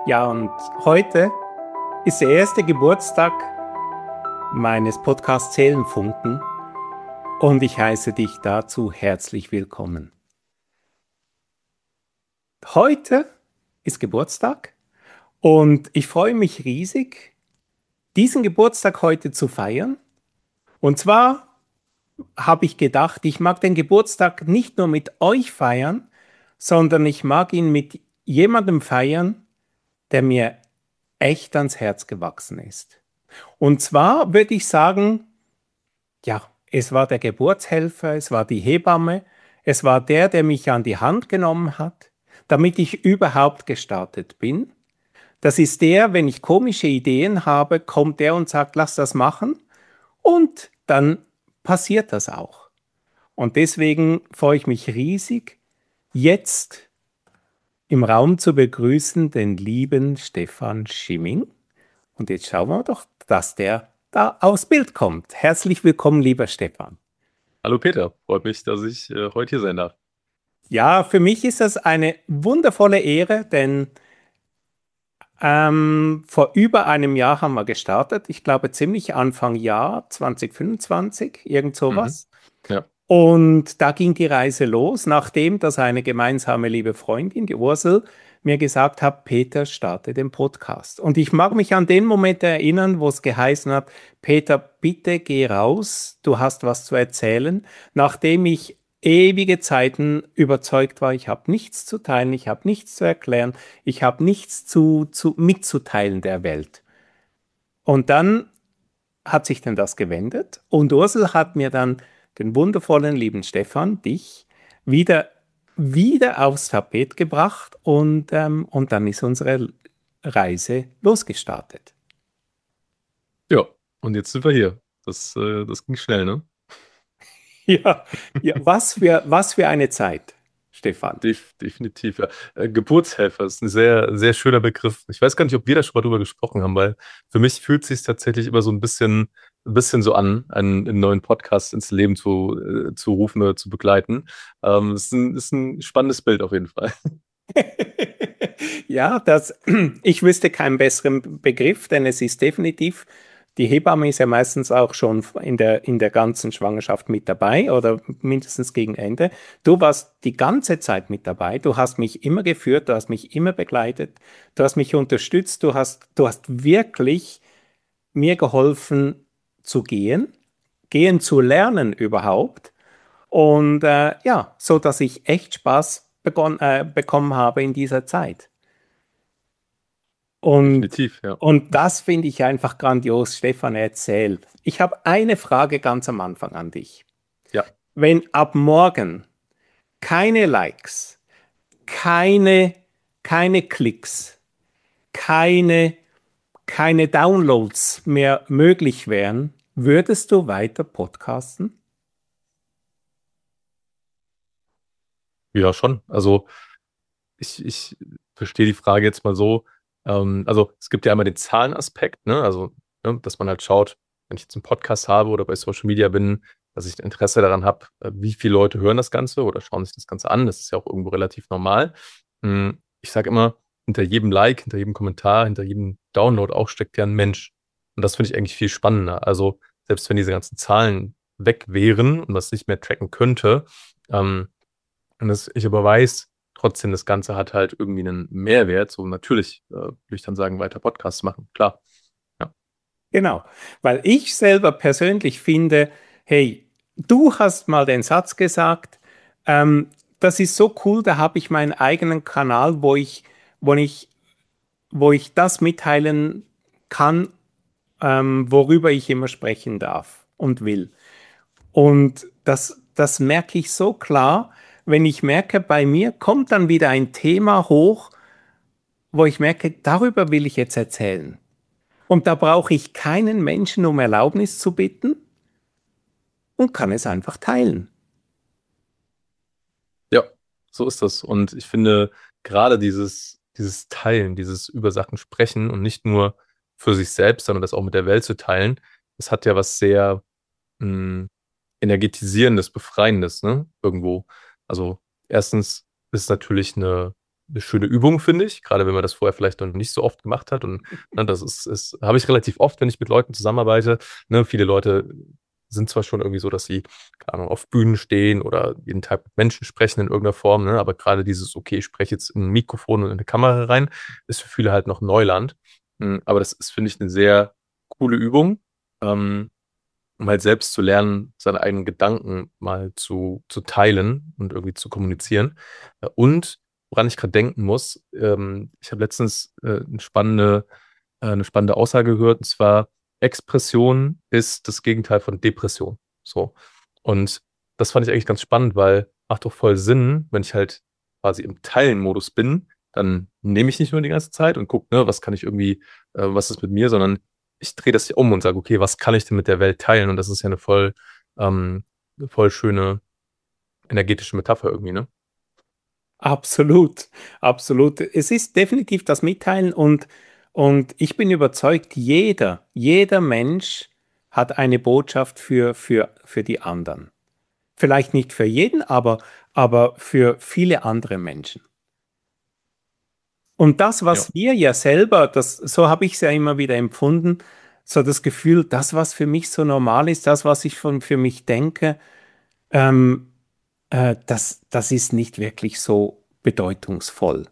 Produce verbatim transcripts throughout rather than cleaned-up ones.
Ja, und heute ist der erste Geburtstag meines Podcasts Seelenfunken und ich heiße dich dazu herzlich willkommen. Heute ist Geburtstag und ich freue mich riesig, diesen Geburtstag heute zu feiern. Und zwar habe ich gedacht, ich mag den Geburtstag nicht nur mit euch feiern, sondern ich mag ihn mit jemandem feiern, der mir echt ans Herz gewachsen ist. Und zwar würde ich sagen, ja, es war der Geburtshelfer, es war die Hebamme, es war der, der mich an die Hand genommen hat, damit ich überhaupt gestartet bin. Das ist der, wenn ich komische Ideen habe, kommt der und sagt, lass das machen und dann passiert das auch. Und deswegen freue ich mich riesig, jetzt im Raum zu begrüßen den lieben Stefan Schimming. Und jetzt schauen wir doch, dass der da aufs Bild kommt. Herzlich willkommen, lieber Stefan. Hallo Peter, freut mich, dass ich äh, heute hier sein darf. Ja, für mich ist das eine wundervolle Ehre, denn ähm, vor über einem Jahr haben wir gestartet. Ich glaube, ziemlich Anfang Jahr zwanzig fünfundzwanzig, irgend Mhm. sowas. Ja, Und da ging die Reise los, nachdem dass eine gemeinsame liebe Freundin, die Ursel, mir gesagt hat, Peter, starte den Podcast. Und ich mag mich an den Moment erinnern, wo es geheißen hat, Peter, bitte geh raus, du hast was zu erzählen, nachdem ich ewige Zeiten überzeugt war, ich habe nichts zu teilen, ich habe nichts zu erklären, ich habe nichts zu, zu, mitzuteilen der Welt. Und dann hat sich denn das gewendet und Ursel hat mir dann den wundervollen lieben Stefan, dich, wieder, wieder aufs Tapet gebracht und, ähm, und dann ist unsere Reise losgestartet. ja, und jetzt sind wir hier. Das, äh, das ging schnell, ne? Ja, ja, was für, was für eine Zeit, Stefan. Def definitiv, ja. Äh, Geburtshelfer ist ein sehr, sehr schöner Begriff. Ich weiß gar nicht, ob wir da schon mal drüber gesprochen haben, weil für mich fühlt es sich tatsächlich immer so ein bisschen, ein bisschen so an, einen, einen neuen Podcast ins Leben zu, äh, zu rufen oder zu begleiten. Ähm, es ist ein, ist ein spannendes Bild auf jeden Fall. Ja, das, ich wüsste keinen besseren Begriff, denn es ist definitiv, die Hebamme ist ja meistens auch schon in der, in der ganzen Schwangerschaft mit dabei oder mindestens gegen Ende. Du warst die ganze Zeit mit dabei, du hast mich immer geführt, du hast mich immer begleitet, du hast mich unterstützt, du hast, du hast wirklich mir geholfen zu gehen, gehen zu lernen überhaupt. Und äh, ja, so dass ich echt Spaß begon, äh, bekommen habe in dieser Zeit. Und, Definitiv, ja. und das finde ich einfach grandios, Stefan erzählt. Ich habe eine Frage ganz am Anfang an dich. Ja. Wenn ab morgen keine Likes, keine, keine Klicks, keine, keine Downloads mehr möglich wären, würdest du weiter podcasten? Ja, schon. Also ich, ich verstehe die Frage jetzt mal so. Ähm, also es gibt ja einmal den Zahlenaspekt, ne? Also, ne, dass man halt schaut, wenn ich jetzt einen Podcast habe oder bei Social Media bin, dass ich Interesse daran habe, äh, wie viele Leute hören das Ganze oder schauen sich das Ganze an. Das ist ja auch irgendwo relativ normal. Hm, Ich sage immer, hinter jedem Like, hinter jedem Kommentar, hinter jedem Download auch steckt ja ein Mensch. Und das finde ich eigentlich viel spannender. Also selbst wenn diese ganzen Zahlen weg wären und man es nicht mehr tracken könnte, ähm, und das, ich aber weiß, trotzdem, das Ganze hat halt irgendwie einen Mehrwert. So natürlich äh, würde ich dann sagen, weiter Podcasts machen. Klar. Ja. Genau, weil ich selber persönlich finde, hey, du hast mal den Satz gesagt, ähm, das ist so cool, da habe ich meinen eigenen Kanal, wo ich, wo ich, wo ich das mitteilen kann, ähm, worüber ich immer sprechen darf und will. Und das, das merke ich so klar, wenn ich merke, bei mir kommt dann wieder ein Thema hoch, wo ich merke, darüber will ich jetzt erzählen. Und da brauche ich keinen Menschen um Erlaubnis zu bitten und kann es einfach teilen. Ja, so ist das. Und ich finde, gerade dieses, dieses Teilen, dieses über Sachen sprechen und nicht nur für sich selbst, sondern das auch mit der Welt zu teilen, das hat ja was sehr mh, energetisierendes, befreiendes, ne? Irgendwo. Also erstens ist es natürlich eine eine schöne Übung, finde ich, gerade wenn man das vorher vielleicht noch nicht so oft gemacht hat. Und ne, das ist, ist habe ich relativ oft, wenn ich mit Leuten zusammenarbeite. Ne, viele Leute sind zwar schon irgendwie so, dass sie, keine Ahnung, auf Bühnen stehen oder jeden Tag mit Menschen sprechen in irgendeiner Form, ne, aber gerade dieses, okay, ich spreche jetzt in ein Mikrofon und in eine Kamera rein, ist für viele halt noch Neuland. Mm, Aber das ist, finde ich, eine sehr coole Übung. Ähm, um halt selbst zu lernen, seine eigenen Gedanken mal zu, zu teilen und irgendwie zu kommunizieren. Äh, Und woran ich gerade denken muss, ähm, ich habe letztens äh, eine spannende, äh, eine spannende Aussage gehört, und zwar, Expression ist das Gegenteil von Depression. So. Und das fand ich eigentlich ganz spannend, weil macht doch voll Sinn, wenn ich halt quasi im Teilen-Modus bin, dann nehme ich nicht nur die ganze Zeit und gucke, ne, was kann ich irgendwie, äh, was ist mit mir, sondern ich drehe das hier um und sage, okay, was kann ich denn mit der Welt teilen? Und das ist ja eine voll, ähm, eine voll schöne energetische Metapher irgendwie, ne? Absolut, absolut. Es ist definitiv das Mitteilen und, und ich bin überzeugt, jeder, jeder Mensch hat eine Botschaft für, für, für die anderen. Vielleicht nicht für jeden, aber, aber für viele andere Menschen. Und das, Ja. was wir ja selber, das, so habe ich es ja immer wieder empfunden, so das Gefühl, das, was für mich so normal ist, das, was ich von, für mich denke, ähm, äh, das, das ist nicht wirklich so bedeutungsvoll.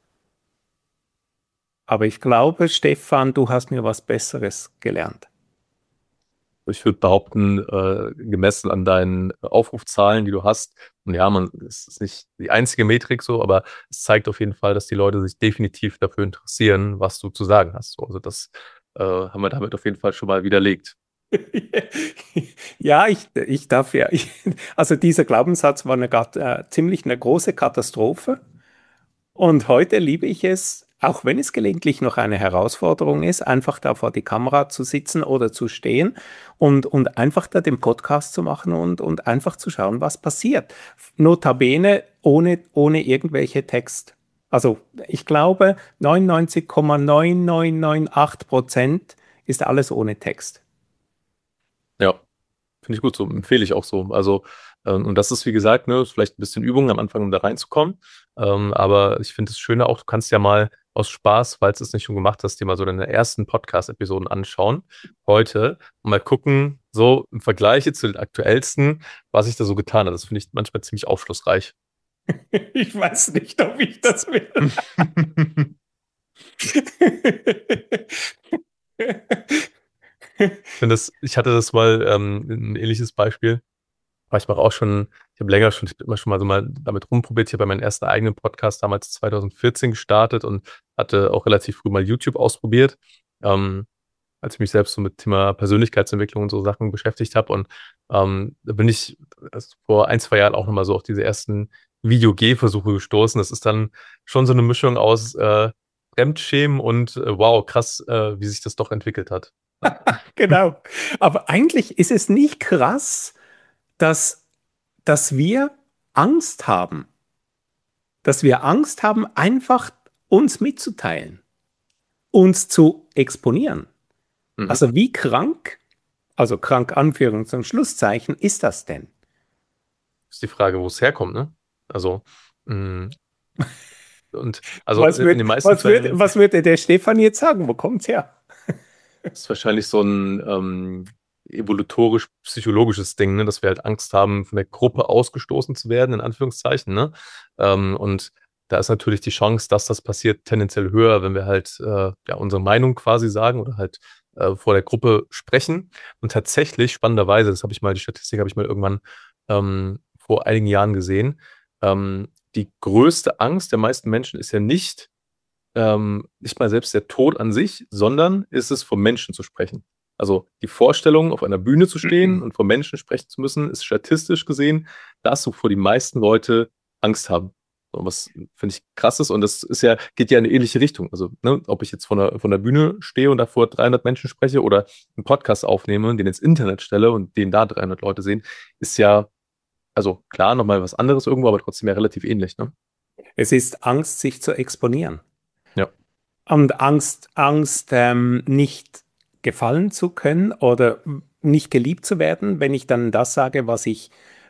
Aber ich glaube, Stefan, du hast mir was Besseres gelernt. Ich würde behaupten, äh, gemessen an deinen Aufrufzahlen, die du hast, und ja, man, es ist nicht die einzige Metrik so, aber es zeigt auf jeden Fall, dass die Leute sich definitiv dafür interessieren, was du zu sagen hast. So, also das äh, haben wir damit auf jeden Fall schon mal widerlegt. Ja, ich, ich darf ja. Ich, also dieser Glaubenssatz war eine, gat- äh, ziemlich eine große Katastrophe. Und heute liebe ich es, auch wenn es gelegentlich noch eine Herausforderung ist, einfach da vor die Kamera zu sitzen oder zu stehen und, und einfach da den Podcast zu machen und, und einfach zu schauen, was passiert. Notabene ohne, ohne irgendwelche Text. Also ich glaube, neunundneunzig Komma neun neun neun acht Prozent ist alles ohne Text. Ja, finde ich gut, so empfehle ich auch so. Also, ähm, und das ist, wie gesagt, ne, ist vielleicht ein bisschen Übung am Anfang, um da reinzukommen. Ähm, aber ich finde es schöner auch, du kannst ja mal aus Spaß, falls du es nicht schon gemacht hast, dir mal so deine ersten Podcast-Episoden anschauen. Heute und mal gucken, so im Vergleich jetzt zu den aktuellsten, was ich da so getan habe. Das finde ich manchmal ziemlich aufschlussreich. Ich weiß nicht, ob ich das will. Ich finde das, ich hatte das mal, ähm, ein ähnliches Beispiel. Aber ich mache auch schon, ich habe länger schon, ich habe immer schon mal so mal damit rumprobiert. Ich habe ja meinen ersten eigenen Podcast damals zwanzig vierzehn gestartet und hatte auch relativ früh mal YouTube ausprobiert, ähm, als ich mich selbst so mit Thema Persönlichkeitsentwicklung und so Sachen beschäftigt habe. Und ähm, da bin ich erst vor ein, zwei Jahren auch nochmal so auf diese ersten Video-G-Versuche gestoßen. Das ist dann schon so eine Mischung aus äh, Fremdschämen und äh, wow, krass, äh, wie sich das doch entwickelt hat. Ja. Genau. Aber eigentlich ist es nicht krass, dass, dass wir Angst haben. Dass wir Angst haben, einfach uns mitzuteilen, uns zu exponieren. Mhm. Also wie krank, also krank Anführungs- und Schlusszeichen, ist das denn? Ist die Frage, wo es herkommt, ne? Also, mh, und also Was in wird, den meisten was wird, Fällen was würde der Stefan jetzt sagen? Wo kommt's her? ist wahrscheinlich so ein ähm, evolutorisch-psychologisches Ding, ne? Dass wir halt Angst haben, von der Gruppe ausgestoßen zu werden, in Anführungszeichen, ne? Ähm, und da ist natürlich die Chance, dass das passiert, tendenziell höher, wenn wir halt äh, ja, unsere Meinung quasi sagen oder halt äh, vor der Gruppe sprechen. Und tatsächlich, spannenderweise, das habe ich mal, die Statistik habe ich mal irgendwann ähm, vor einigen Jahren gesehen, ähm, die größte Angst der meisten Menschen ist ja nicht ähm, nicht mal selbst der Tod an sich, sondern ist es, vor Menschen zu sprechen. Also die Vorstellung, auf einer Bühne zu stehen und vor Menschen sprechen zu müssen, ist statistisch gesehen das, wovor die meisten Leute Angst haben. So, was finde ich krass ist. Und das ist ja, geht ja in eine ähnliche Richtung. Also, ne, ob ich jetzt von der, von der Bühne stehe und da vor dreihundert Menschen spreche oder einen Podcast aufnehme, den ins Internet stelle und den da dreihundert Leute sehen, ist ja, also klar, nochmal was anderes irgendwo, aber trotzdem ja relativ ähnlich, ne? Es ist Angst, sich zu exponieren. Ja. Und Angst, Angst, ähm, nicht gefallen zu können oder nicht geliebt zu werden, wenn ich dann das sage, was ich,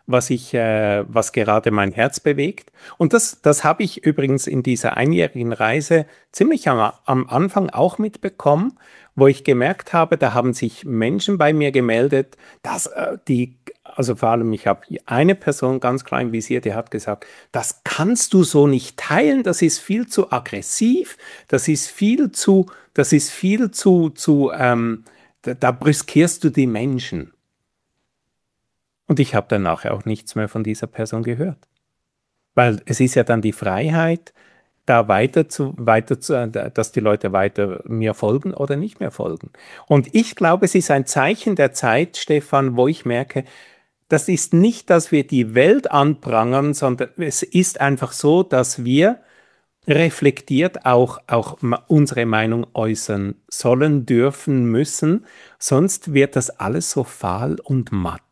was ich, äh, was gerade mein Herz bewegt. Und das, das habe ich übrigens in dieser einjährigen Reise ziemlich am, am Anfang auch mitbekommen, wo ich gemerkt habe, da haben sich Menschen bei mir gemeldet, dass äh, die, also vor allem, ich habe eine Person ganz klar im Visier, die hat gesagt, das kannst du so nicht teilen, das ist viel zu aggressiv, das ist viel zu, das ist viel zu, zu ähm, da, da brüskierst du die Menschen. Und ich habe dann nachher auch nichts mehr von dieser Person gehört. Weil es ist ja dann die Freiheit, da weiter zu, weiter zu, äh, dass die Leute weiter mir folgen oder nicht mehr folgen. Und ich glaube, es ist ein Zeichen der Zeit, Stefan, wo ich merke, das ist nicht, dass wir die Welt anprangern, sondern es ist einfach so, dass wir reflektiert auch, auch ma- unsere Meinung äußern sollen, dürfen, müssen. Sonst wird das alles so fahl und matt.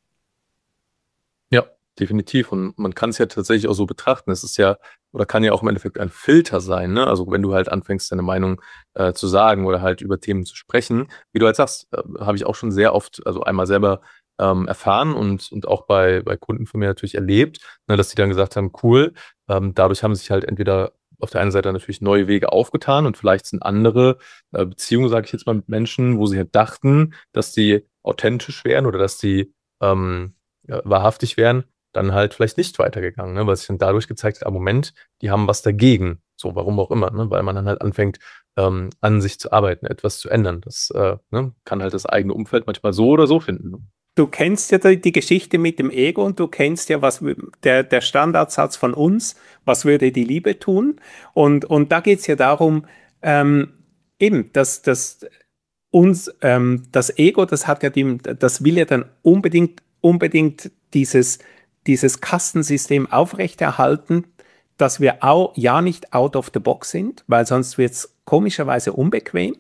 Ja, definitiv. Und man kann es ja tatsächlich auch so betrachten. Es ist ja, oder kann ja auch im Endeffekt ein Filter sein, ne? Also wenn du halt anfängst, deine Meinung äh, zu sagen oder halt über Themen zu sprechen, wie du halt sagst, äh, habe ich auch schon sehr oft, also einmal selber ähm, erfahren und, und auch bei, bei Kunden von mir natürlich erlebt, ne, dass die dann gesagt haben, cool, ähm, dadurch haben sich halt entweder auf der einen Seite natürlich neue Wege aufgetan und vielleicht sind andere äh, Beziehungen, sage ich jetzt mal, mit Menschen, wo sie halt dachten, dass die authentisch wären oder dass die ähm, ja, wahrhaftig wären, dann halt vielleicht nicht weitergegangen, ne? Weil sich dann dadurch gezeigt hat, am Moment, die haben was dagegen. So, warum auch immer, ne? Weil man dann halt anfängt, ähm, an sich zu arbeiten, etwas zu ändern. Das äh, ne? Kann halt das eigene Umfeld manchmal so oder so finden. Ne? Du kennst ja die, die Geschichte mit dem Ego und du kennst ja was der, der Standardsatz von uns, was würde die Liebe tun? Und, und da geht es ja darum, ähm, eben, dass, dass uns ähm, das Ego, das hat ja die, das will ja dann unbedingt, unbedingt dieses, dieses Kastensystem aufrechterhalten, dass wir auch ja nicht out of the box sind, weil sonst wird es komischerweise unbequem.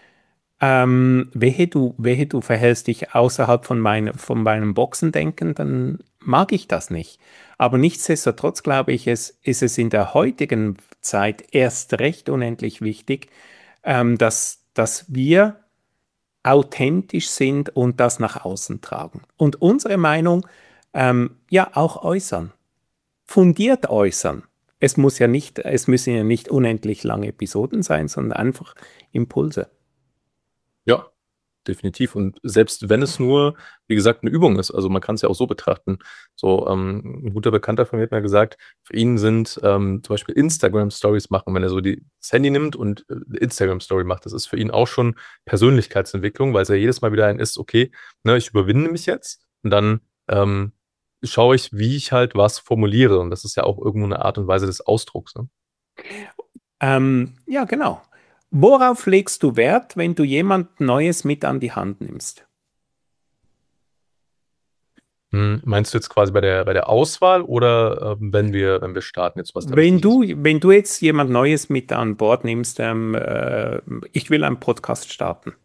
Ähm, wehe du, wehe du verhältst dich außerhalb von, meine, von meinem Boxendenken, dann mag ich das nicht. Aber nichtsdestotrotz glaube ich, es, ist es in der heutigen Zeit erst recht unendlich wichtig, ähm, dass, dass wir authentisch sind und das nach außen tragen. Und unsere Meinung ähm, ja auch äußern, fundiert äußern. Es muss ja nicht, es müssen ja nicht unendlich lange Episoden sein, sondern einfach Impulse. Ja, definitiv. Und selbst wenn es nur, wie gesagt, eine Übung ist, also man kann es ja auch so betrachten. So, ähm, ein guter Bekannter von mir hat mir gesagt, für ihn sind ähm, zum Beispiel Instagram-Stories machen, wenn er so die, das Handy nimmt und äh, eine Instagram-Story macht, das ist für ihn auch schon Persönlichkeitsentwicklung, weil es ja jedes Mal wieder ein ist, okay, ne, ich überwinde mich jetzt und dann ähm, schaue ich, wie ich halt was formuliere. Und das ist ja auch irgendwo eine Art und Weise des Ausdrucks, ne? Ähm, ja, genau. Worauf legst du Wert, wenn du jemand Neues mit an die Hand nimmst? Hm, meinst du jetzt quasi bei der, bei der Auswahl oder ähm, wenn wir, wenn wir starten jetzt was da Wenn wichtig ist? du, wenn du jetzt jemand Neues mit an Bord nimmst, ähm, äh, ich will einen Podcast starten.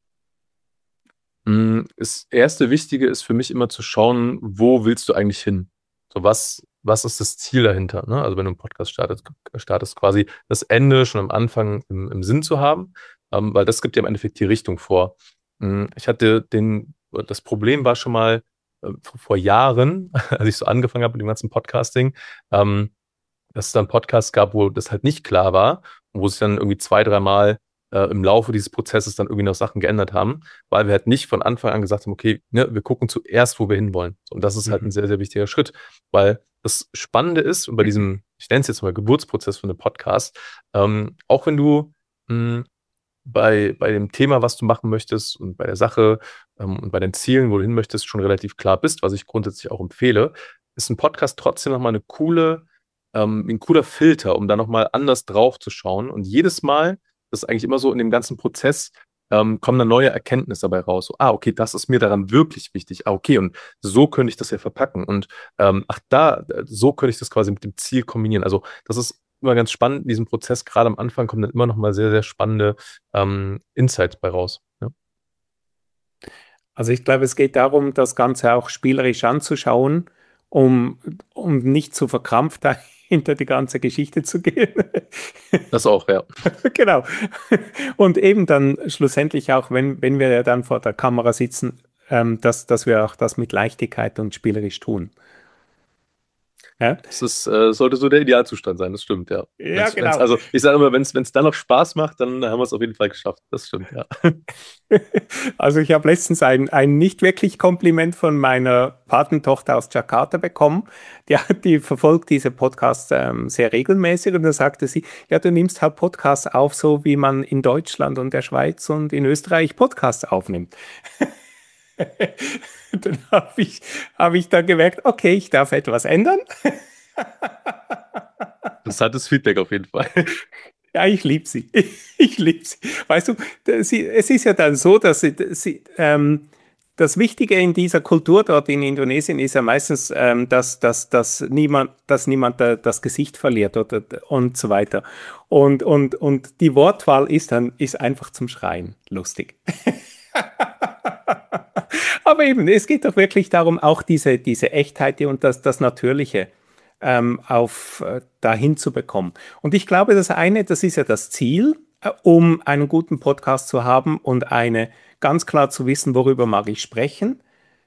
Mm, Das erste Wichtige ist für mich immer zu schauen, wo willst du eigentlich hin? So, was, was ist das Ziel dahinter? Ne? Also wenn du einen Podcast startest, startest quasi das Ende schon am Anfang im, im Sinn zu haben, ähm, weil das gibt dir im Endeffekt die Richtung vor. Mm, Ich hatte den, das Problem war schon mal äh, vor vor Jahren, als ich so angefangen habe mit dem ganzen Podcasting, ähm, dass es dann Podcasts gab, wo das halt nicht klar war und wo sich dann irgendwie zwei, dreimal äh, im Laufe dieses Prozesses dann irgendwie noch Sachen geändert haben, weil wir halt nicht von Anfang an gesagt haben, okay, ne, wir gucken zuerst, wo wir hinwollen. So, und das ist halt ein Mhm. sehr, sehr wichtiger Schritt, weil das Spannende ist, und bei diesem, ich nenne es jetzt mal Geburtsprozess von einem Podcast, ähm, auch wenn du mh, bei, bei dem Thema, was du machen möchtest und bei der Sache ähm, und bei den Zielen, wo du hin möchtest, schon relativ klar bist, was ich grundsätzlich auch empfehle, ist ein Podcast trotzdem nochmal eine coole, ähm, ein cooler Filter, um da nochmal anders drauf zu schauen. Und jedes Mal, das ist eigentlich immer so in dem ganzen Prozess, ähm, kommen dann neue Erkenntnisse dabei raus. So, ah, okay, das ist mir daran wirklich wichtig. Ah, okay, und so könnte ich das ja verpacken. Und ähm, ach, da, so könnte ich das quasi mit dem Ziel kombinieren. Also, das ist immer ganz spannend in diesem Prozess. Gerade am Anfang kommen dann immer noch mal sehr, sehr spannende ähm, Insights bei raus. Ja. Also ich glaube, es geht darum, das Ganze auch spielerisch anzuschauen, um, um nicht zu verkrampft hinter die ganze Geschichte zu gehen. Das auch, ja. Genau. Und eben dann schlussendlich auch, wenn, wenn wir ja dann vor der Kamera sitzen, ähm, dass, dass wir auch das mit Leichtigkeit und spielerisch tun. Ja, Das ist, äh, sollte so der Idealzustand sein, das stimmt, ja. ja Wenn's, wenn's, genau. also ich sage immer, wenn es dann noch Spaß macht, dann haben wir es auf jeden Fall geschafft. Das stimmt, ja. Also ich habe letztens ein, ein nicht wirklich Kompliment von meiner Patentochter aus Jakarta bekommen. Die, hat- die verfolgt diese Podcasts ähm, sehr regelmäßig und da sagte sie, ja, du nimmst halt Podcasts auf, so wie man in Deutschland und der Schweiz und in Österreich Podcasts aufnimmt. Dann habe ich, hab ich da gemerkt, okay, ich darf etwas ändern. Interessantes Feedback auf jeden Fall. Ja, ich liebe sie. Ich liebe sie. Weißt du, das- sie, es ist ja dann so, dass sie, sie ähm, das Wichtige in dieser Kultur dort in Indonesien ist ja meistens, ähm, dass, dass, dass niemand, dass niemand da, das Gesicht verliert oder, und so weiter. Und, und, und die Wortwahl ist dann ist einfach zum Schreien lustig. Aber eben, es geht doch wirklich darum, auch diese, diese Echtheit und das, das Natürliche ähm, auf, äh, dahin zu bekommen. Und ich glaube, das eine, das ist ja das Ziel, äh, um einen guten Podcast zu haben und eine ganz klar zu wissen, worüber mag ich sprechen.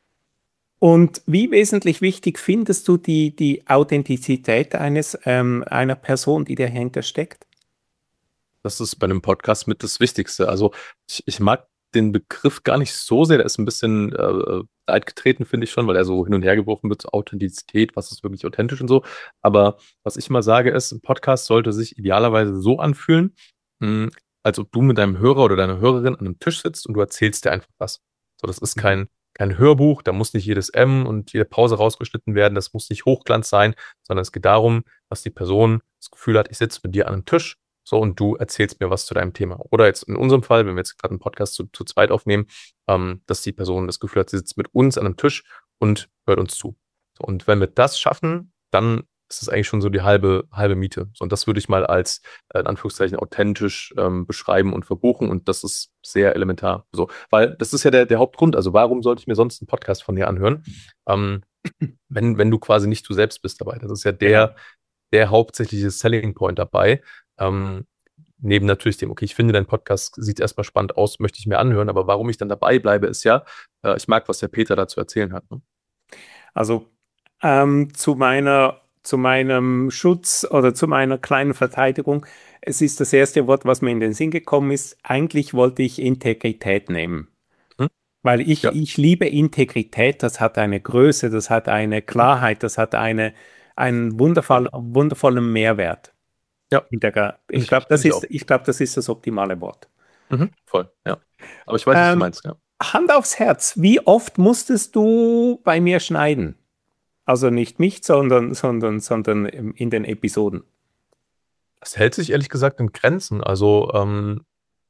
Und wie wesentlich wichtig findest du die, die Authentizität eines, ähm, einer Person, die dahinter steckt? Das ist bei einem Podcast mit das Wichtigste. Also ich, ich mag den Begriff gar nicht so sehr. Der ist ein bisschen äh, altgetreten, finde ich schon, weil er so hin und her geworfen wird zur Authentizität, was ist wirklich authentisch und so. Aber was ich immer sage ist, ein Podcast sollte sich idealerweise so anfühlen, mh, als ob du mit deinem Hörer oder deiner Hörerin an einem Tisch sitzt und du erzählst dir einfach was. So, das ist Mhm. kein, kein Hörbuch, da muss nicht jedes M und jede Pause rausgeschnitten werden, das muss nicht Hochglanz sein, sondern es geht darum, dass die Person das Gefühl hat, ich sitze mit dir an einem Tisch. So, und du erzählst mir was zu deinem Thema. Oder jetzt in unserem Fall, wenn wir jetzt gerade einen Podcast zu, zu zweit aufnehmen, ähm, dass die Person das Gefühl hat, sie sitzt mit uns an einem Tisch und hört uns zu. So, und wenn wir das schaffen, dann ist es eigentlich schon so die halbe, halbe Miete. So, und das würde ich mal als, äh, in Anführungszeichen, authentisch ähm, beschreiben und verbuchen. Und das ist sehr elementar. So, weil das ist ja der, der Hauptgrund. Also, warum sollte ich mir sonst einen Podcast von dir anhören, ähm, wenn, wenn du quasi nicht du selbst bist dabei? Das ist ja Genau. der, der hauptsächliche Selling Point dabei. Ähm, neben natürlich dem, okay, ich finde, dein Podcast sieht erstmal spannend aus, möchte ich mir anhören, aber warum ich dann dabei bleibe, ist ja, äh, ich mag, was der Peter da zu erzählen hat. Ne? Also ähm, zu meiner, zu meinem Schutz oder zu meiner kleinen Verteidigung, es ist das erste Wort, was mir in den Sinn gekommen ist. Eigentlich wollte ich Integrität nehmen, Hm? weil ich, Ja. ich liebe Integrität, das hat eine Größe, das hat eine Mhm. Klarheit, das hat eine, einen wundervoll, wundervollen Mehrwert. Ja, Integra- finde Ich ich, glaube, das finde ich ist, auch. ich glaube, das ist das optimale Wort. Mhm. Voll, ja. Aber ich weiß, was du Ähm, meinst, ja. Hand aufs Herz, wie oft musstest du bei mir schneiden? Also nicht mich, sondern, sondern, sondern in den Episoden. Das hält sich ehrlich gesagt in Grenzen. Also, ähm,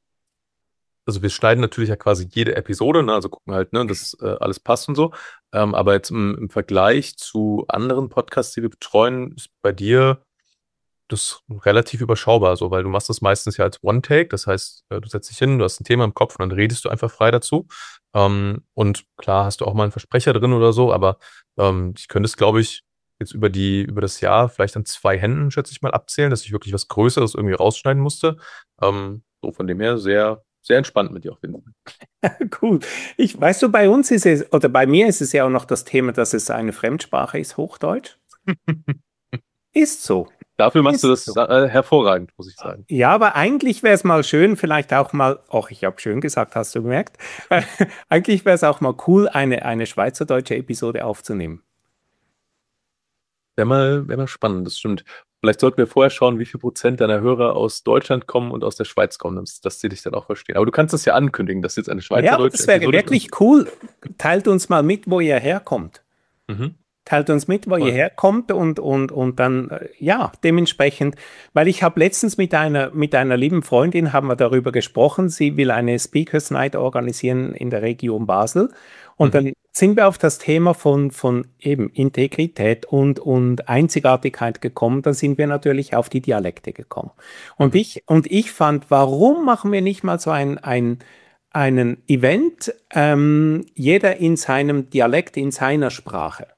also wir schneiden natürlich ja quasi jede Episode, ne? Also gucken halt, ne, dass äh, alles passt und so. Ähm, aber jetzt im, im Vergleich zu anderen Podcasts, die wir betreuen, ist bei dir das ist relativ überschaubar, so, weil du machst das meistens ja als One-Take. Das heißt, äh, du setzt dich hin, du hast ein Thema im Kopf und dann redest du einfach frei dazu. Ähm, und klar hast du auch mal einen Versprecher drin oder so, aber ähm, ich könnte es, glaube ich, jetzt über die, über das Jahr vielleicht an zwei Händen, schätze ich mal, abzählen, dass ich wirklich was Größeres irgendwie rausschneiden musste. Ähm, so von dem her sehr, sehr entspannt mit dir auf jeden Fall. Cool. Ich, weißt du, bei uns ist es, oder bei mir ist es ja auch noch das Thema, dass es eine Fremdsprache ist, Hochdeutsch. Ist so. Dafür machst du Ist das so. äh, hervorragend, muss ich sagen. Ja, aber eigentlich wäre es mal schön, vielleicht auch mal, ach, ich habe schön gesagt, hast du gemerkt? Äh, eigentlich wäre es auch mal cool, eine, eine schweizerdeutsche Episode aufzunehmen. Wäre mal, wär mal spannend, das stimmt. Vielleicht sollten wir vorher schauen, wie viel Prozent deiner Hörer aus Deutschland kommen und aus der Schweiz kommen, dass, dass sie dich dann auch verstehen. Aber du kannst das ja ankündigen, dass jetzt eine Ja, schweizerdeutsche das wäre Episode wird. wirklich cool. Teilt uns mal mit, wo ihr herkommt. Mhm. Teilt uns mit, wo ihr Voll. herkommt und, und, und dann, äh, ja, dementsprechend, weil ich habe letztens mit einer, mit einer lieben Freundin, haben wir darüber gesprochen, sie will eine Speakers Night organisieren in der Region Basel und Mhm. dann sind wir auf das Thema von, von eben Integrität und, und Einzigartigkeit gekommen, dann sind wir natürlich auf die Dialekte gekommen. Und Mhm. ich, und ich fand, warum machen wir nicht mal so ein, ein, einen Event, ähm, jeder in seinem Dialekt, in seiner Sprache?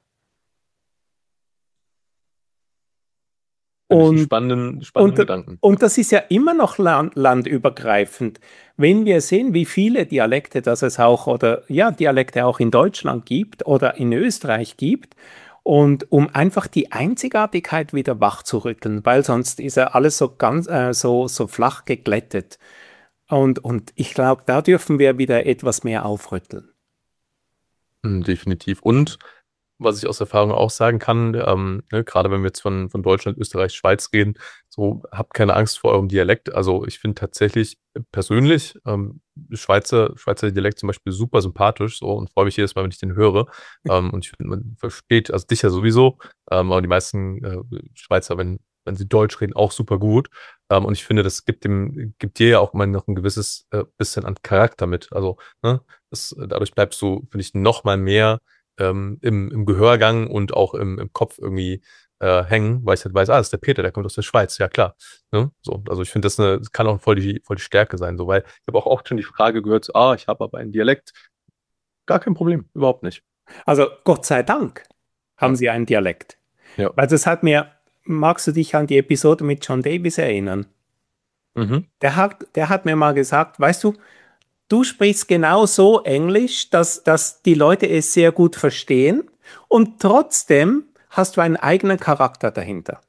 Finde ich einen Und spannenden, spannenden Und, Gedanken. Ja. und das ist ja immer noch land, landübergreifend. Wenn wir sehen, wie viele Dialekte das es auch oder ja, Dialekte auch in Deutschland gibt oder in Österreich gibt Und um einfach die Einzigartigkeit wieder wachzurütteln, weil sonst ist ja alles so ganz äh, so, so flach geglättet. Und, und ich glaube, da dürfen wir wieder etwas mehr aufrütteln. Hm, definitiv. Und was ich aus Erfahrung auch sagen kann, ähm, ne, gerade wenn wir jetzt von, von Deutschland, Österreich, Schweiz reden, so habt keine Angst vor eurem Dialekt. Also ich finde tatsächlich äh, persönlich ähm, Schweizer, Schweizer Dialekt zum Beispiel super sympathisch so und freue mich jedes Mal, wenn ich den höre. Ähm, und ich finde, man versteht, also dich ja sowieso, ähm, aber die meisten äh, Schweizer, wenn, wenn sie Deutsch reden, auch super gut. Ähm, und ich finde, das gibt dem, gibt dir ja auch mal noch ein gewisses äh, bisschen an Charakter mit. Also, ne, das, dadurch bleibst du, finde ich, noch mal mehr ähm, im, im Gehörgang und auch im, im Kopf irgendwie äh, hängen, weil ich halt weiß, ah, das ist der Peter, der kommt aus der Schweiz, ja klar. Ne? So, also ich finde, das, eine, das kann auch voll die, voll die Stärke sein, so, weil ich habe auch oft schon die Frage gehört, so, ah, ich habe aber einen Dialekt. Gar kein Problem, überhaupt nicht. Also Gott sei Dank haben Ja, Sie einen Dialekt. ja. Weil das hat mir, magst du dich an die Episode mit John Davis erinnern? Mhm. Der hat, der hat mir mal gesagt, weißt du, du sprichst genau so Englisch, dass, dass die Leute es sehr gut verstehen und trotzdem hast du einen eigenen Charakter dahinter.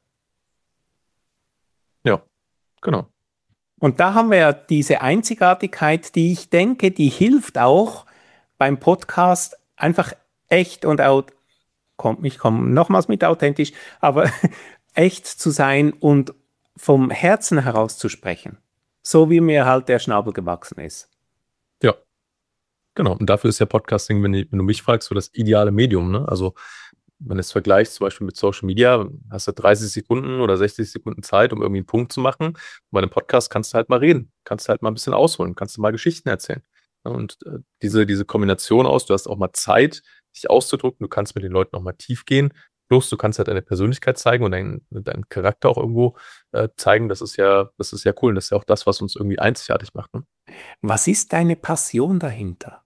Ja, genau. Und da haben wir ja diese Einzigartigkeit, die ich denke, die hilft auch beim Podcast einfach echt und out, kommt, ich komme nochmals mit authentisch, aber echt zu sein und vom Herzen heraus zu sprechen. So wie mir halt der Schnabel gewachsen ist. Ja, genau. Und dafür ist ja Podcasting, wenn, ich, wenn du mich fragst, so das ideale Medium, ne? Also wenn du es vergleichst, zum Beispiel mit Social Media, hast du dreißig Sekunden oder sechzig Sekunden Zeit, um irgendwie einen Punkt zu machen. Und bei einem Podcast kannst du halt mal reden, kannst du halt mal ein bisschen ausholen, kannst du mal Geschichten erzählen. Ja, und äh, diese, diese Kombination aus, du hast auch mal Zeit, dich auszudrücken, du kannst mit den Leuten auch mal tief gehen, plus du kannst halt deine Persönlichkeit zeigen und deinen, deinen Charakter auch irgendwo äh, zeigen. Das ist ja, das ist ja cool. Und das ist ja auch das, was uns irgendwie einzigartig macht. Ne? Was ist deine Passion dahinter?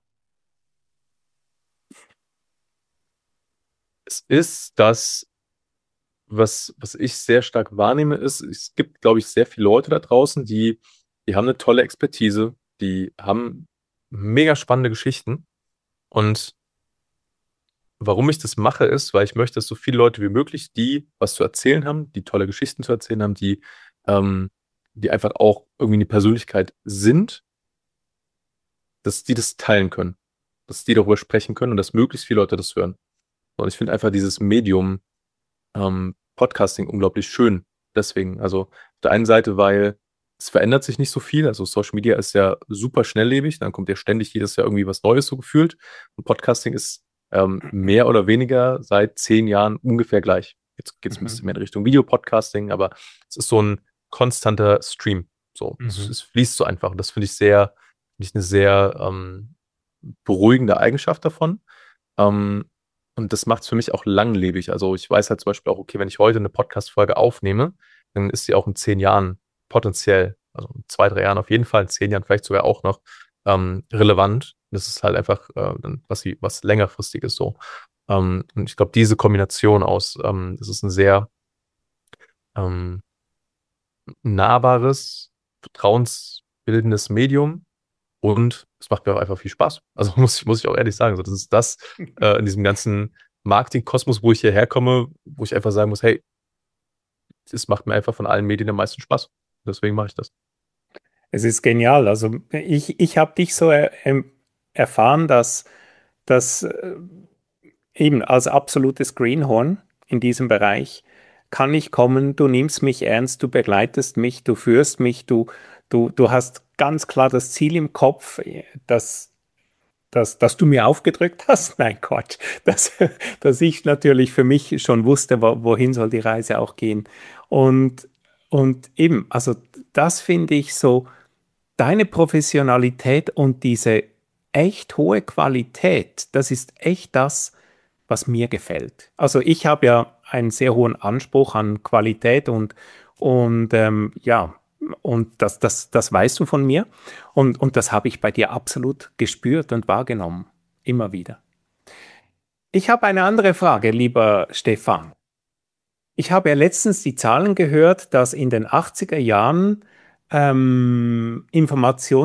Es ist das, was, was ich sehr stark wahrnehme, ist, es gibt, glaube ich, sehr viele Leute da draußen, die, die haben eine tolle Expertise, die haben mega spannende Geschichten. Und warum ich das mache, ist, weil ich möchte, dass so viele Leute wie möglich, die was zu erzählen haben, die tolle Geschichten zu erzählen haben, die, ähm, die einfach auch irgendwie eine Persönlichkeit sind, dass die das teilen können, dass die darüber sprechen können und dass möglichst viele Leute das hören. Und ich finde einfach dieses Medium ähm, Podcasting unglaublich schön. Deswegen, also auf der einen Seite, weil es verändert sich nicht so viel. Also Social Media ist ja super schnelllebig, dann kommt ja ständig jedes Jahr irgendwie was Neues so gefühlt. Und Podcasting ist ähm, mehr oder weniger seit zehn Jahren ungefähr gleich. Jetzt geht es ein Mhm. bisschen mehr in Richtung Videopodcasting, aber es ist so ein konstanter Stream. So, es, Mhm. es fließt so einfach. Und das finde ich sehr, finde ich eine sehr ähm, beruhigende Eigenschaft davon. Ähm, und das macht es für mich auch langlebig. Also ich weiß halt zum Beispiel auch, okay, wenn ich heute eine Podcast-Folge aufnehme, dann ist sie auch in zehn Jahren potenziell, also in zwei, drei Jahren auf jeden Fall, in zehn Jahren vielleicht sogar auch noch ähm, relevant. Das ist halt einfach äh, was, sie, was längerfristig ist so. Ähm, und ich glaube, diese Kombination aus, ähm, das ist ein sehr ähm, nahbares, vertrauensbildendes Medium und es macht mir auch einfach viel Spaß. Also muss ich, muss ich auch ehrlich sagen. So, das ist das äh, in diesem ganzen Marketing-Kosmos, wo ich hierher komme, wo ich einfach sagen muss, hey, es macht mir einfach von allen Medien am meisten Spaß. Deswegen mache ich das. Es ist genial. Also ich, ich habe dich so er, em- erfahren, dass, dass äh, eben als absolutes Greenhorn in diesem Bereich kann ich kommen, du nimmst mich ernst, du begleitest mich, du führst mich, du, du, du hast ganz klar das Ziel im Kopf, das, das, das du mir aufgedrückt hast. Nein, Quatsch. Dass, dass ich natürlich für mich schon wusste, wo, wohin soll die Reise auch gehen. Und, und eben, also das finde ich so, deine Professionalität und diese echt hohe Qualität, das ist echt das, was mir gefällt. Also ich habe ja einen sehr hohen Anspruch an Qualität und, und ähm, ja, und das, das, das weißt du von mir. Und, und das habe ich bei dir absolut gespürt und wahrgenommen. Immer wieder. Ich habe eine andere Frage, lieber Stefan. Ich habe ja letztens die Zahlen gehört, dass in den achtziger Jahren ähm,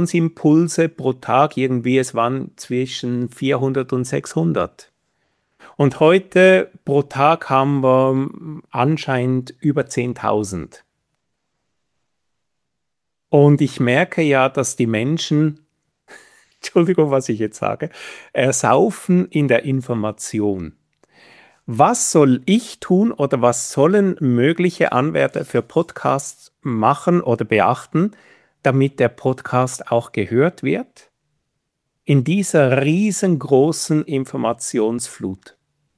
Informationsimpulse pro Tag irgendwie, es waren zwischen vierhundert und sechshundert. Und heute pro Tag haben wir anscheinend über zehntausend. Und ich merke ja, dass die Menschen, Entschuldigung, was ich jetzt sage, ersaufen in der Information. Was soll ich tun oder was sollen mögliche Anwärter für Podcasts machen oder beachten, damit der Podcast auch gehört wird? In dieser riesengroßen Informationsflut.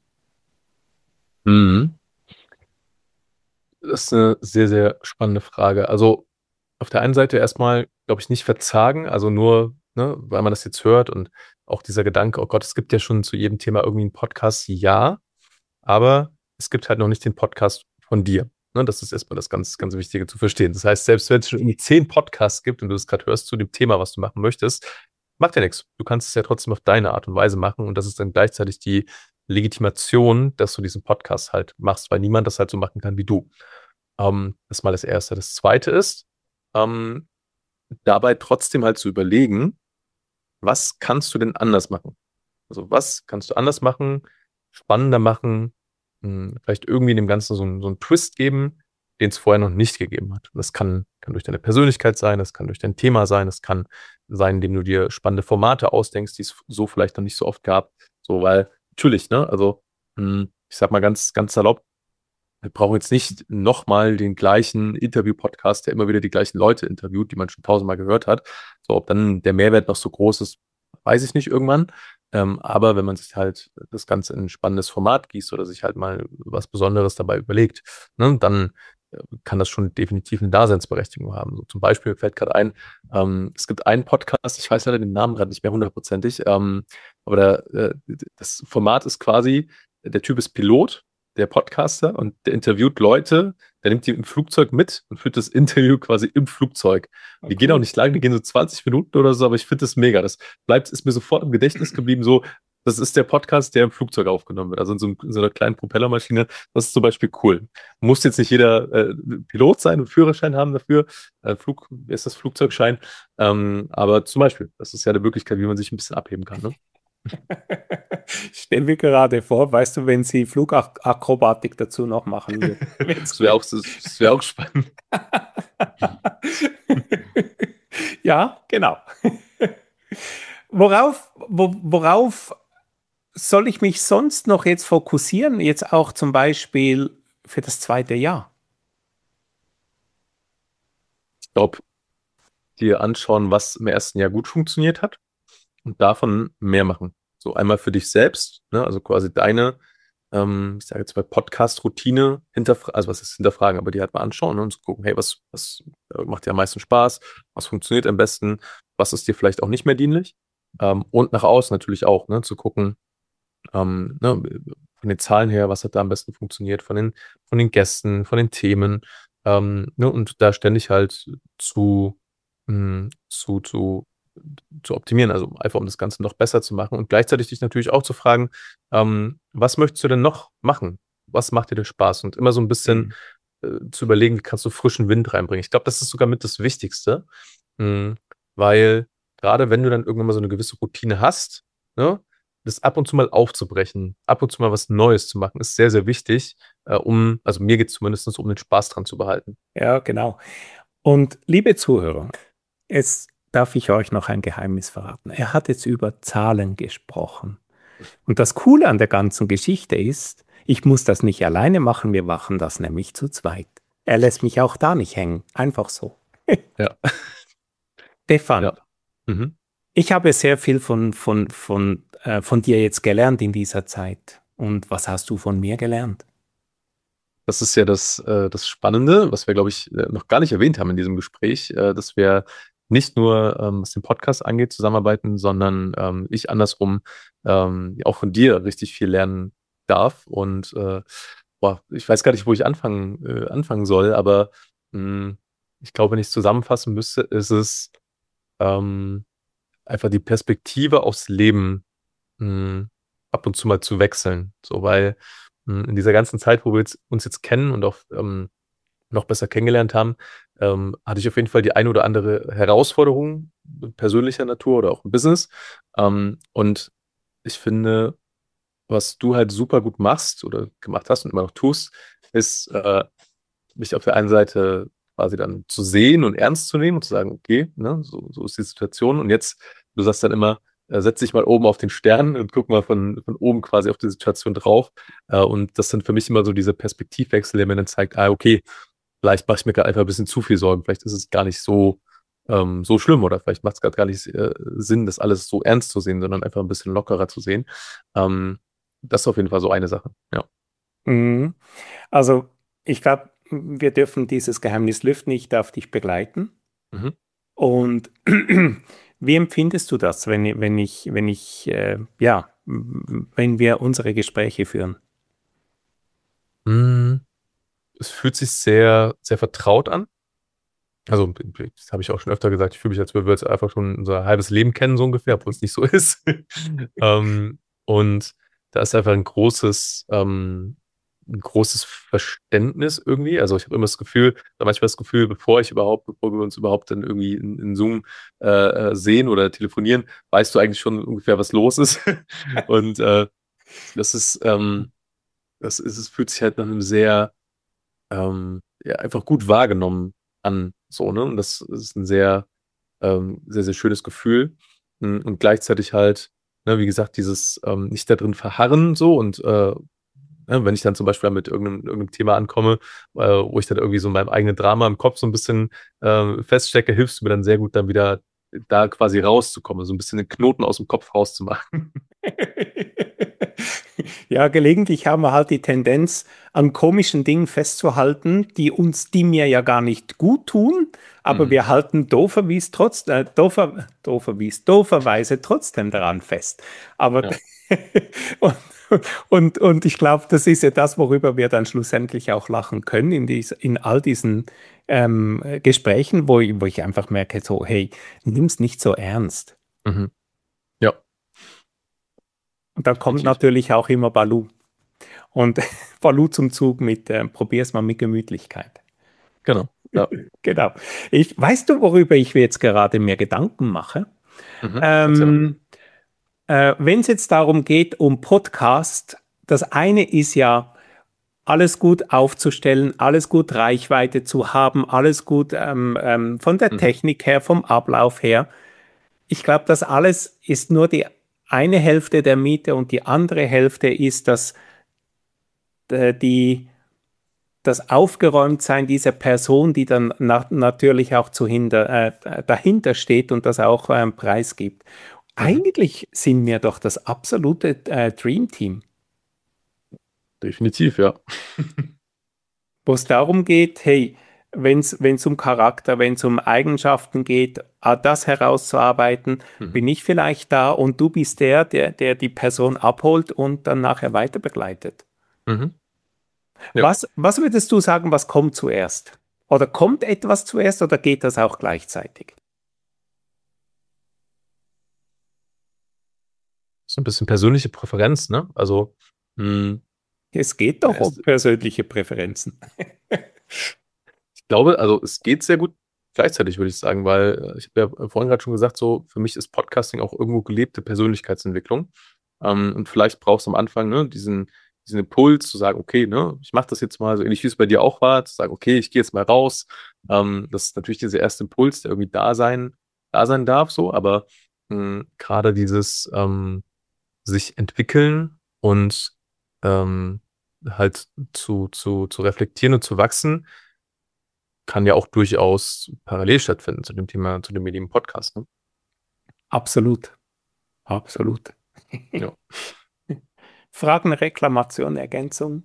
Mhm. Das ist eine sehr, sehr spannende Frage. Also auf der einen Seite erstmal, glaube ich, nicht verzagen, also nur, ne, weil man das jetzt hört und auch dieser Gedanke, oh Gott, es gibt ja schon zu jedem Thema irgendwie einen Podcast, ja, aber es gibt halt noch nicht den Podcast von dir. Ne, das ist erstmal das ganz, ganz Wichtige zu verstehen. Das heißt, selbst wenn es schon irgendwie zehn Podcasts gibt und du es gerade hörst zu dem Thema, was du machen möchtest, macht ja nichts. Du kannst es ja trotzdem auf deine Art und Weise machen und das ist dann gleichzeitig die Legitimation, dass du diesen Podcast halt machst, weil niemand das halt so machen kann wie du. Ähm, das ist mal das Erste. Das Zweite ist, ähm, dabei trotzdem halt zu überlegen, was kannst du denn anders machen? Also was kannst du anders machen, spannender machen, mh, vielleicht irgendwie dem Ganzen so, einen- so einen Twist geben, den es vorher noch nicht gegeben hat. Und das kann, kann durch deine Persönlichkeit sein, das kann durch dein Thema sein, das kann sein, indem du dir spannende Formate ausdenkst, die es so vielleicht noch nicht so oft gab. So, weil natürlich, ne, also mh, ich sag mal ganz, ganz salopp, wir brauchen jetzt nicht nochmal den gleichen Interview-Podcast, der immer wieder die gleichen Leute interviewt, die man schon tausendmal gehört hat. So, ob dann der Mehrwert noch so groß ist, weiß ich nicht irgendwann. Ähm, aber wenn man sich halt das Ganze in ein spannendes Format gießt oder sich halt mal was Besonderes dabei überlegt, ne, dann äh, kann das schon definitiv eine Daseinsberechtigung haben. So zum Beispiel fällt gerade ein, ähm, es gibt einen Podcast, ich weiß leider den Namen gerade nicht mehr hundertprozentig, ähm, aber der, äh, das Format ist quasi, der Typ ist Pilot, der Podcaster, und der interviewt Leute, der nimmt die im Flugzeug mit und führt das Interview quasi im Flugzeug. Oh, Die gehen auch cool. nicht lang, die gehen so zwanzig Minuten oder so, aber ich finde das mega. Das bleibt, ist mir sofort im Gedächtnis geblieben, so, das ist der Podcast, der im Flugzeug aufgenommen wird, also in so, einem- in so einer kleinen Propellermaschine. Das ist zum Beispiel cool. Muss jetzt nicht jeder äh, Pilot sein und Führerschein haben dafür. Äh, Flug, wie ist das Flugzeugschein? Ähm, aber zum Beispiel, das ist ja eine Möglichkeit, wie man sich ein bisschen abheben kann. Ne? Stell mir gerade vor, weißt du, wenn sie Flugakrobatik dazu noch machen würden. Wird's Das wäre auch, gut. das wäre auch spannend. Ja, genau. Worauf, wo, worauf soll ich mich sonst noch jetzt fokussieren? Jetzt auch zum Beispiel für das zweite Jahr. Ich glaube, dir anschauen, was im ersten Jahr gut funktioniert hat und davon mehr machen. So einmal für dich selbst, ne? Also quasi deine, ähm, ich sage jetzt mal Podcast-Routine hinterfragen, also was ist hinterfragen, aber die halt mal anschauen, ne? Und zu gucken, hey, was, was äh, macht dir am meisten Spaß, was funktioniert am besten, was ist dir vielleicht auch nicht mehr dienlich. Ähm, und nach außen natürlich auch, ne? Zu gucken, ähm, ne, von den Zahlen her, was hat da am besten funktioniert, von den, von den Gästen, von den Themen, ähm, ne, und da ständig halt zu, mh, zu, zu, zu optimieren, also einfach um das Ganze noch besser zu machen und gleichzeitig dich natürlich auch zu fragen, ähm, was möchtest du denn noch machen? Was macht dir denn Spaß? Und immer so ein bisschen Mhm. äh, zu überlegen, wie kannst du frischen Wind reinbringen. Ich glaube, das ist sogar mit das Wichtigste, mh, weil gerade wenn du dann irgendwann mal so eine gewisse Routine hast, ne, das ab und zu mal aufzubrechen, ab und zu mal was Neues zu machen, ist sehr, sehr wichtig, äh, um, also mir geht es zumindest um den Spaß dran zu behalten. Ja, genau. Und liebe Zuhörer, jetzt darf ich euch noch ein Geheimnis verraten. Er hat jetzt über Zahlen gesprochen. Und das Coole an der ganzen Geschichte ist, ich muss das nicht alleine machen, wir machen das nämlich zu zweit. Er lässt mich auch da nicht hängen. Einfach so. Ja, Stefan, ja. Mhm. ich habe sehr viel von, von, von, äh, von dir jetzt gelernt in dieser Zeit. Und was hast du von mir gelernt? Das ist ja das, äh, das Spannende, was wir, glaube ich, äh, noch gar nicht erwähnt haben in diesem Gespräch, äh, dass wir nicht nur, ähm, was den Podcast angeht, zusammenarbeiten, sondern ähm, ich andersrum ähm, auch von dir richtig viel lernen darf. Und äh, boah, ich weiß gar nicht, wo ich anfangen, äh, anfangen soll, aber mh, ich glaube, wenn ich es zusammenfassen müsste, ist es ähm, einfach die Perspektive aufs Leben mh, ab und zu mal zu wechseln. So, weil mh, in dieser ganzen Zeit, wo wir jetzt, uns jetzt kennen und auch ähm, noch besser kennengelernt haben, ähm, hatte ich auf jeden Fall die eine oder andere Herausforderung persönlicher Natur oder auch im Business. Ähm, und ich finde, was du halt super gut machst oder gemacht hast und immer noch tust, ist, äh, mich auf der einen Seite quasi dann zu sehen und ernst zu nehmen und zu sagen, okay, ne, so, so ist die Situation. Und jetzt, du sagst dann immer, äh, setz dich mal oben auf den Stern und guck mal von, von oben quasi auf die Situation drauf. Äh, und das sind für mich immer so diese Perspektivwechsel, der mir dann zeigt, ah, okay, vielleicht mache ich mir gerade einfach ein bisschen zu viel Sorgen. Vielleicht ist es gar nicht so, ähm, so schlimm oder vielleicht macht es gerade gar nicht äh, Sinn, das alles so ernst zu sehen, sondern einfach ein bisschen lockerer zu sehen. Ähm, das ist auf jeden Fall so eine Sache. Ja. Mhm. Also, ich glaube, wir dürfen dieses Geheimnis lüften. Ich darf dich begleiten. Mhm. Und wie empfindest du das, wenn, wenn ich, wenn ich, äh, ja, wenn wir unsere Gespräche führen? Mm, Es fühlt sich sehr, sehr vertraut an. Also, das habe ich auch schon öfter gesagt, ich fühle mich, als würden wir jetzt einfach schon unser halbes Leben kennen, so ungefähr, obwohl es nicht so ist. ähm, und da ist einfach ein großes, ähm, ein großes Verständnis irgendwie. Also ich habe immer das Gefühl, oder manchmal das Gefühl, bevor ich überhaupt, bevor wir uns überhaupt dann irgendwie in, in Zoom äh, äh, sehen oder telefonieren, weißt du eigentlich schon ungefähr, was los ist. Und äh, das ist, ähm, das ist, es fühlt sich halt nach einem sehr ähm, ja, einfach gut wahrgenommen an, so, ne? Und das ist ein sehr, ähm, sehr, sehr schönes Gefühl. Mm, Und gleichzeitig halt, ne, wie gesagt, dieses ähm, nicht da drin verharren, so und äh, ne, wenn ich dann zum Beispiel mit irgendeinem, irgendeinem Thema ankomme, äh, wo ich dann irgendwie so in meinem eigenen Drama im Kopf so ein bisschen äh, feststecke, hilfst du mir dann sehr gut, dann wieder da quasi rauszukommen, so ein bisschen den Knoten aus dem Kopf rauszumachen. Ja, gelegentlich haben wir halt die Tendenz, an komischen Dingen festzuhalten, die uns, die mir ja gar nicht gut tun, aber Mhm. wir halten dooferwies trotz, äh, doofer, dooferwies, dooferweise trotzdem daran fest. Aber Ja. und, und, und ich glaube, das ist ja das, worüber wir dann schlussendlich auch lachen können in, dies, in all diesen ähm, Gesprächen, wo ich, wo ich einfach merke, so, hey, nimm's nicht so ernst. Mhm. Ja, Und dann kommt definitiv. natürlich auch immer Balu. Und Balu zum Zug mit, äh, probier's mal mit Gemütlichkeit. Genau. Ja. Genau. Ich, weißt du, worüber ich jetzt gerade mir Gedanken mache? Mhm. Erzähl mal. Ähm, äh, Wenn es jetzt darum geht, um Podcast, das eine ist ja, alles gut aufzustellen, alles gut Reichweite zu haben, alles gut ähm, ähm, von der Mhm. Technik her, vom Ablauf her. Ich glaube, das alles ist nur die eine Hälfte der Miete und die andere Hälfte ist, dass äh, die das Aufgeräumtsein dieser Person, die dann na natürlich auch zu hinter, äh, dahinter steht und das auch ähm, preisgibt. Mhm. Eigentlich sind wir doch das absolute äh, Dream Team, Definitiv, ja. wo es darum geht, hey, wenn es wenn es um Charakter, wenn es um Eigenschaften geht, ah, das herauszuarbeiten, Mhm. bin ich vielleicht da und du bist der, der, der die Person abholt und dann nachher weiter begleitet. Mhm. Ja. Was, was würdest du sagen, was kommt zuerst? Oder kommt etwas zuerst oder geht das auch gleichzeitig? So ein bisschen persönliche Präferenz, ne? Also, mh, Es geht mein doch um erst- persönliche Präferenzen. ich glaube, also es geht sehr gut gleichzeitig, würde ich sagen, weil äh, ich habe ja vorhin gerade schon gesagt, so für mich ist Podcasting auch irgendwo gelebte Persönlichkeitsentwicklung. Ähm, und vielleicht brauchst du am Anfang, ne, diesen, diesen Impuls zu sagen, okay, ne, ich mache das jetzt mal, so ähnlich wie es bei dir auch war, zu sagen, okay, ich gehe jetzt mal raus. Ähm, das ist natürlich dieser erste Impuls, der irgendwie da sein, da sein darf, so, aber mh, gerade dieses ähm, sich entwickeln und ähm, halt zu, zu, zu reflektieren und zu wachsen, kann ja auch durchaus parallel stattfinden zu dem Thema, zu dem Medium Podcast. Ne? Absolut, absolut. Ja. Fragen, Reklamation, Ergänzung?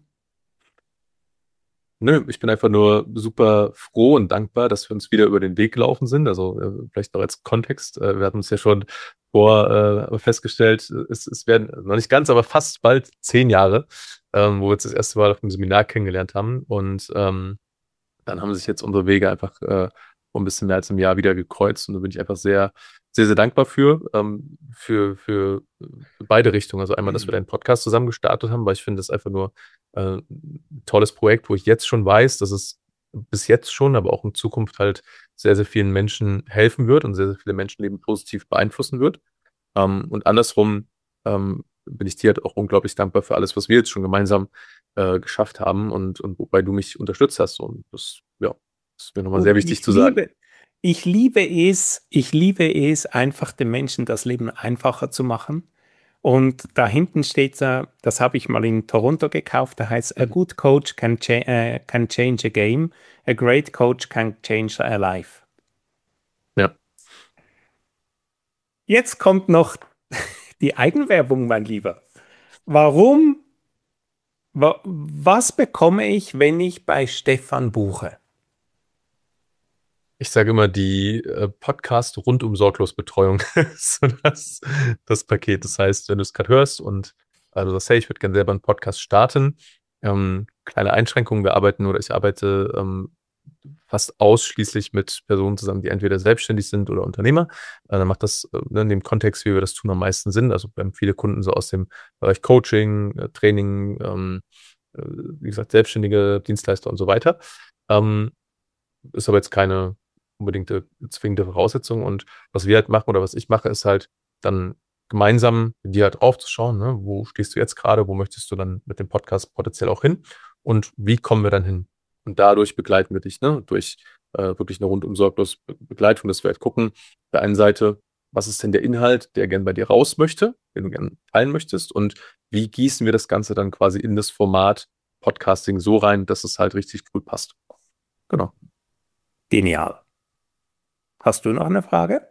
Nö, ich bin einfach nur super froh und dankbar, dass wir uns wieder über den Weg gelaufen sind. Also äh, vielleicht noch als Kontext. Äh, wir hatten uns ja schon vor äh, festgestellt, es, es werden noch nicht ganz, aber fast bald zehn Jahre, ähm, wo wir uns das erste Mal auf dem Seminar kennengelernt haben. Und ähm, dann haben sich jetzt unsere Wege einfach äh, vor ein bisschen mehr als einem Jahr wieder gekreuzt und da bin ich einfach sehr, sehr, sehr dankbar für, ähm, für, für, für beide Richtungen. Also einmal, dass wir Mhm. deinen Podcast zusammen gestartet haben, weil ich finde das einfach nur äh, ein tolles Projekt, wo ich jetzt schon weiß, dass es bis jetzt schon, aber auch in Zukunft halt sehr, sehr vielen Menschen helfen wird und sehr, sehr viele Menschenleben positiv beeinflussen wird. Ähm, und andersrum, ähm, bin ich dir halt auch unglaublich dankbar für alles, was wir jetzt schon gemeinsam äh, geschafft haben und, und wobei du mich unterstützt hast. Und das, ja, das ist mir nochmal Und sehr wichtig ich zu sagen. liebe, ich liebe es, ich liebe es, einfach den Menschen das Leben einfacher zu machen. Und da hinten steht, äh, das habe ich mal in Toronto gekauft, da heißt, a Mhm. good coach can, cha äh, can change a game, a great coach can change a life. Ja. Jetzt kommt noch die Eigenwerbung, mein Lieber. Warum, wa was bekomme ich, wenn ich bei Stefan buche? Ich sage immer, die äh, Podcast rund um Sorglosbetreuung ist so das, das Paket. Das heißt, wenn du es gerade hörst und äh, du sagst, hey, ich würde gerne selber einen Podcast starten, ähm, kleine Einschränkungen, wir arbeiten oder ich arbeite ähm, fast ausschließlich mit Personen zusammen, die entweder selbstständig sind oder Unternehmer. Äh, dann macht das äh, in dem Kontext, wie wir das tun, am meisten Sinn. Also wir haben viele Kunden so aus dem Bereich Coaching, äh, Training, ähm, äh, wie gesagt, selbstständige Dienstleister und so weiter. Ähm, ist aber jetzt keine unbedingte zwingende Voraussetzung. Und was wir halt machen oder was ich mache, ist halt dann gemeinsam mit dir halt draufzuschauen, ne? Wo stehst du jetzt gerade, wo möchtest du dann mit dem Podcast potenziell auch hin und wie kommen wir dann hin? Und dadurch begleiten wir dich, ne? Durch äh, wirklich eine rundum sorglos Be- Begleitung, dass wir halt gucken, auf der einen Seite, was ist denn der Inhalt, der gern bei dir raus möchte, den du gern teilen möchtest und wie gießen wir das Ganze dann quasi in das Format Podcasting so rein, dass es halt richtig gut passt. Genau. Genial. Hast du noch eine Frage?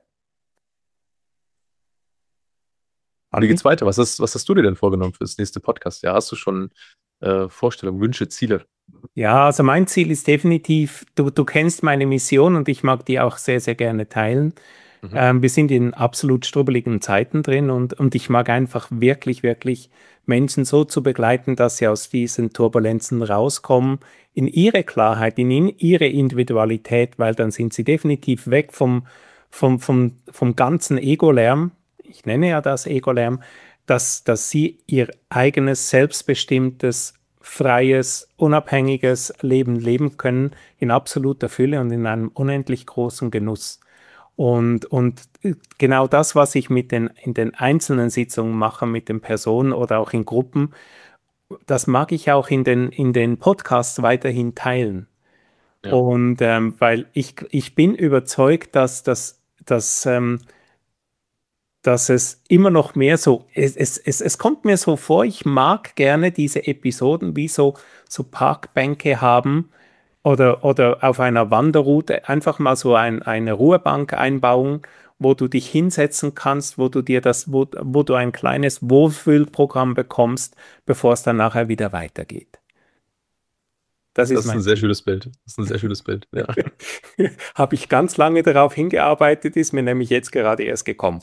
Wie Andi? geht's weiter? Was hast, was hast du dir denn vorgenommen für das nächste Podcast? Ja, hast du schon äh, Vorstellungen, Wünsche, Ziele? Ja, also mein Ziel ist definitiv, du, du kennst meine Mission und ich mag die auch sehr, sehr gerne teilen. Mhm. Ähm, wir sind in absolut strubbeligen Zeiten drin und, und ich mag einfach wirklich, wirklich Menschen so zu begleiten, dass sie aus diesen Turbulenzen rauskommen, in ihre Klarheit, in, in ihre Individualität, weil dann sind sie definitiv weg vom, vom, vom, vom ganzen Ego-Lärm. Ich nenne ja das Ego-Lärm, dass, dass sie ihr eigenes, selbstbestimmtes, freies, unabhängiges Leben leben können in absoluter Fülle und in einem unendlich großen Genuss. Und, und genau das, was ich mit den, in den einzelnen Sitzungen mache, mit den Personen oder auch in Gruppen, das mag ich auch in den, in den Podcasts weiterhin teilen. Ja. Und ähm, weil ich, ich bin überzeugt, dass, dass, dass, ähm, dass es immer noch mehr so, es, es, es, es kommt mir so vor, ich mag gerne diese Episoden wie so, so Parkbänke haben, oder, oder auf einer Wanderroute einfach mal so ein, eine Ruhebank einbauen, wo du dich hinsetzen kannst, wo du dir das, wo, wo du ein kleines Wohlfühlprogramm bekommst, bevor es dann nachher wieder weitergeht. Das ist Das ist mein ein sehr Ziel. schönes Bild. Das ist ein sehr schönes Bild. Ja. Habe ich ganz lange darauf hingearbeitet, ist mir nämlich jetzt gerade erst gekommen.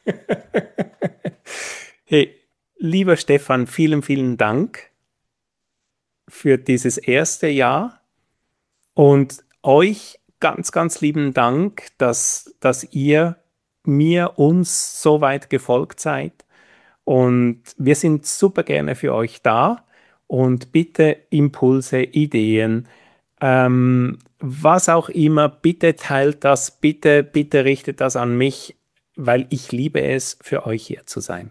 Hey, lieber Stefan, vielen, vielen Dank für dieses erste Jahr. Und euch ganz, ganz lieben Dank, dass, dass ihr mir, uns so weit gefolgt seid. Und wir sind super gerne für euch da. Und bitte Impulse, Ideen, ähm, was auch immer, bitte teilt das, bitte, bitte richtet das an mich, weil ich liebe es, für euch hier zu sein.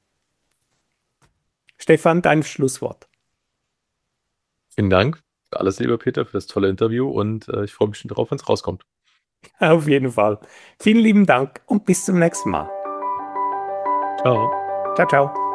Stefan, dein Schlusswort. Vielen Dank für alles, lieber Peter, für das tolle Interview und äh, ich freue mich schon drauf, wenn es rauskommt. Auf jeden Fall. Vielen lieben Dank und bis zum nächsten Mal. Ciao. Ciao, ciao.